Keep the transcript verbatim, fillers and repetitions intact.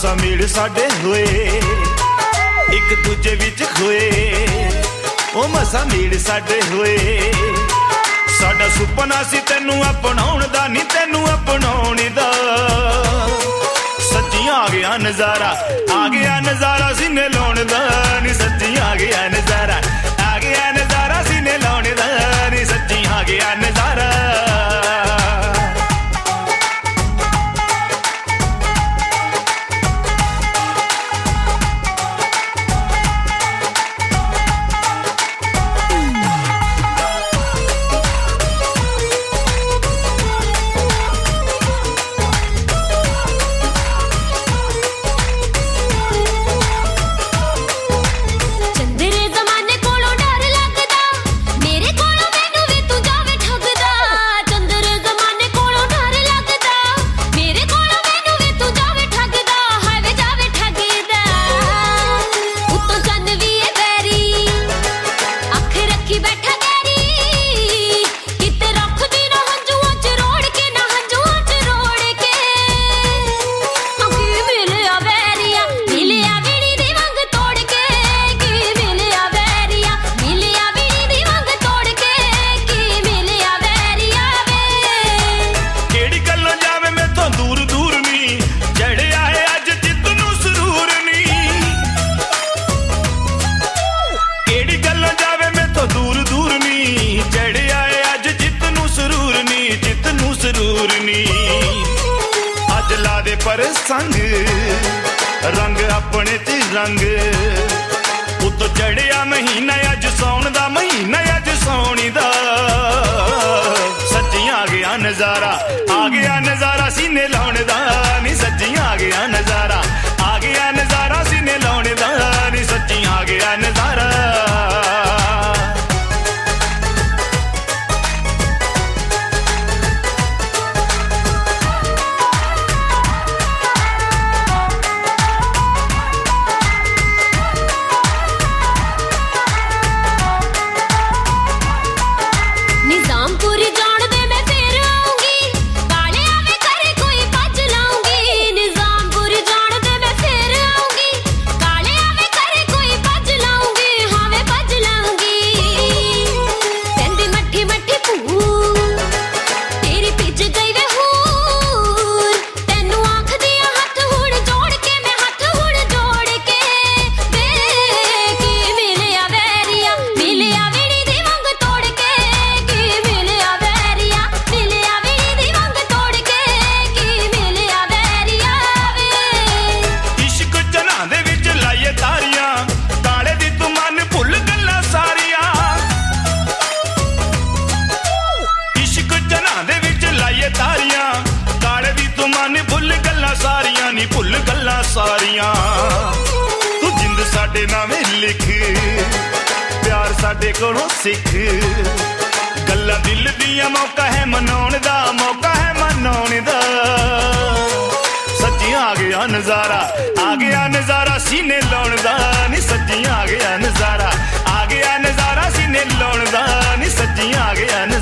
ਮਸਾ ਮੇਲ ਸਾਡੇ ਹੋਏ ਇੱਕ ਦੂਜੇ ਵਿੱਚ ਖੋਏ ਉਹ ਮਸਾ ਮੇਲ ਸਾਡੇ ਹੋਏ ਸਾਡਾ ਸੁਪਨਾ ਸੀ ਤੈਨੂੰ ਅਪਣਾਉਣ ਦਾ ਨੀ ਤੈਨੂੰ ਅਪਣਾਉਣ ਦਾ ਸੱਚੀ ਆ ਗਿਆ ਨਜ਼ਾਰਾ ਆ ਗਿਆ ਨਜ਼ਾਰਾ ਸੀਨੇ ਲਾਉਣ ਦਾ ਨੀ ਸੱਚੀ ਆ ਗਿਆ ਨਜ਼ਾਰਾ ਆ ਗਿਆ ਨਜ਼ਾਰਾ ਸੀਨੇ ਲਾਉਣ ਦਾ ਨੀ ਸੱਚੀ ਆ ਗਿਆ ਨਜ਼ਾਰਾ ਅੱਜ ਲਾ ਦੇ ਪਰ ਸੰਗ ਰੰਗ ਆਪਣੇ ਤੇ ਰੰਗ ਉਤੋਂ ਚੜਿਆ ਮਹੀਨਾ ਅੱਜ ਸੌਣ ਦਾ ਮਹੀਨਾ ਅੱਜ ਸੌਣੀ ਦਾ ਸੱਚੀ ਆ ਗਿਆ ਨਜ਼ਾਰਾ ਆ ਗਿਆ ਨਜ਼ਾਰਾ ਸੀਨੇ ਲਾਉਣ ਦਾ ਨੀ ਸੱਚੀ ਆ ਗਿਆ ਨਜ਼ਾਰਾ ਆ ਗਿਆ ਨਜ਼ਾਰਾ ਸੀਨੇ ਲਾਉਣ ਦਾ ਨੀ ਸੱਚੀ ਆ ਗਿਆ ਨਜ਼ਾਰਾ ਭੁੱਲ ਗੱਲਾਂ ਸਾਰੀਆਂ ਤੂੰ ਜਿੰਦ ਸਾਡੇ ਨਾਵੇਂ ਲਿਖ ਪਿਆਰ ਸਾਡੇ ਕੋਲੋਂ ਸਿੱਖ ਗੱਲਾਂ ਦਿਲ ਦੀਆਂ ਮੌਕਾ ਹੈ ਮਨਾਉਣ ਦਾ ਮੌਕਾ ਹੈ ਮਨਾਉਣ ਦਾ ਸੱਚੀ ਆ ਗਿਆ ਨਜ਼ਾਰਾ ਆ ਗਿਆ ਨਜ਼ਾਰਾ ਸੀਨੇ ਲਾਉਣ ਦਾ ਨੀ ਸੱਚੀ ਆ ਗਿਆ ਨਜ਼ਾਰਾ ਆ ਗਿਆ ਨਜ਼ਾਰਾ ਸੀਨੇ ਲਾਉਣ ਦਾ ਨੀ ਸੱਚੀ ਆ ਗਿਆ